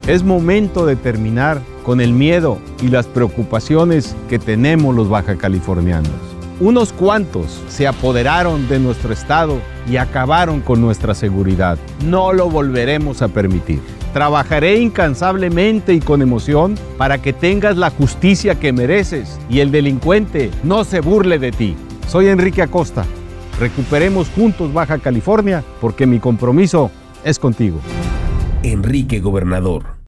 Es momento de terminar con el miedo y las preocupaciones que tenemos los bajacalifornianos. Unos cuantos se apoderaron de nuestro estado y acabaron con nuestra seguridad. No lo volveremos a permitir. Trabajaré incansablemente y con emoción para que tengas la justicia que mereces y el delincuente no se burle de ti. Soy Enrique Acosta. Recuperemos juntos Baja California porque mi compromiso es contigo. Enrique Gobernador.